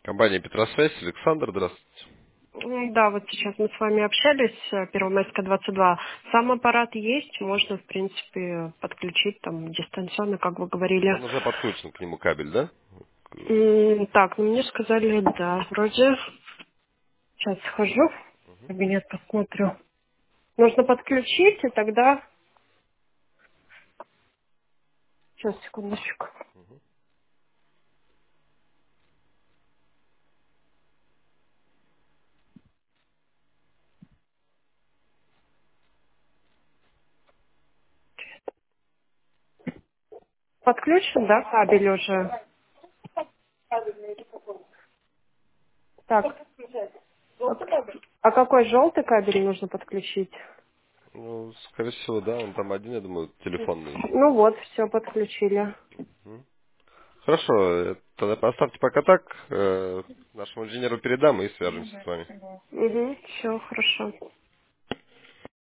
Компания Петросвязь, Александр, здравствуйте. Да, вот сейчас мы с вами общались, Первомайская 22. Сам аппарат есть, можно, в принципе, подключить там дистанционно, как вы говорили. Он уже подключен к нему кабель, да? Так, ну мне сказали, да, вроде. Сейчас схожу в кабинет, посмотрю. Нужно подключить, и тогда... Сейчас, секундочку. Подключен, да, кабель уже? Так, а какой желтый кабель нужно подключить? Ну, скорее всего, да, он там один, я думаю, телефонный. Ну вот, все подключили. М. Хорошо, тогда поставьте пока так, нашему инженеру передам и свяжемся с вами. Угу, все, хорошо.